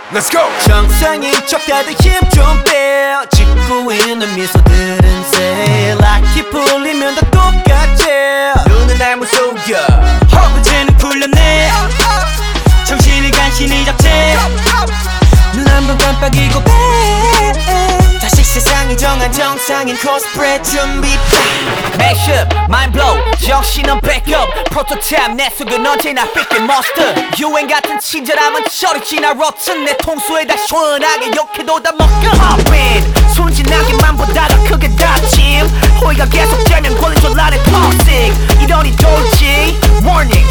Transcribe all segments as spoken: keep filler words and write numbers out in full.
Let's go. 정상인 척 다들 힘 좀 빼. 짓고 있는 미소들은 새 락이 풀리면 다 똑같지. 눈은 날 무속여 허브제는 풀렸네. 정신을 간신히 잡채. 눈 한 번 깜빡이고 빼. 다시 세상이 정한 정상인 코스프레 준비. Mashup, mind blow, 정신은 backup. 프로토타입 내 속은 언제나 삐끗 monster. 유행 같은 친절함은 저리 지나 rotten. 내 통수에다 시원하게 욕해도 다 먹여. Hop in, 순진하게만 보다가 크게 다짐. 호의가 계속되면 권리줄 나를 toxic. 이러니 돌지 warning.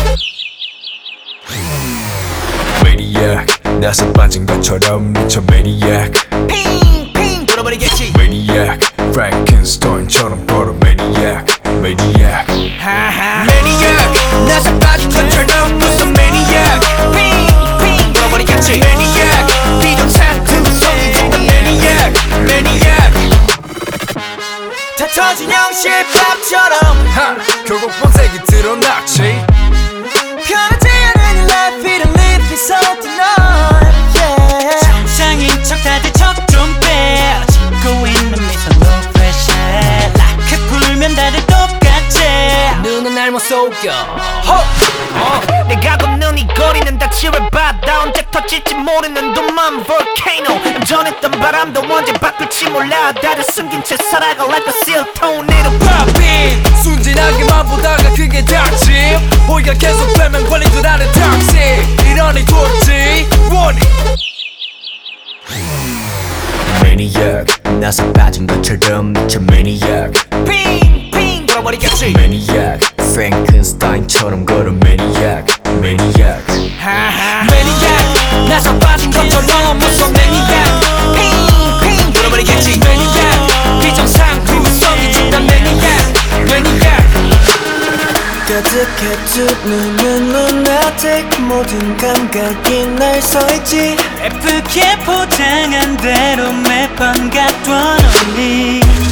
Maniac, 나서 빠진 것처럼 미쳐 Maniac. 핑핑 돌아버리겠지. Maniac, Frankenstein처럼 걸어 Maniac. Maniac, 하하. Maniac, 나서 빠진 것처럼 무슨 Maniac. 핑핑 돌아버리겠지. Maniac, 비정상 두성이 된다 Maniac. Maniac, 다 터진 형실밥처럼 하, 결국 본색이 드러났지. 편하지 않은 life 이런 live it so tonight. Yeah. 정상인 척 다들 척 좀 빼. 짓고 있는 미소 no pressure. 락크 풀면 다들 똑같지. 눈은 날 못 속여. 어. 내가 걷는 이 거리는 다 지뢰바다. 언제 터질지 모르는 둠만 volcano. 전했던 바람도 언제 바뀔지 몰라. 다들 숨긴 채 살아가 like a seal tornado. Pop in. 순진하게만 보다가 그게 닥침. 호의가 계속되면 걸린 줄 아는 닥치. 이러니 돌지 warning. Maniac, 나서 빠진 것처럼 미쳐 Maniac. 핑핑 돌아버리겠지. Maniac, Frankenstein처럼 걸어 Maniac. Maniac, 하하. Maniac, 나서 빠진 것처럼 무서운 Maniac. 핑핑 돌아버리겠지. Maniac, 비정상 구성이 진단 Maniac. Maniac, 가득해 두 눈은 lunatic. 모든 감각이 날 서있지. 예쁘게 포장한 대로 매번 갖던 only.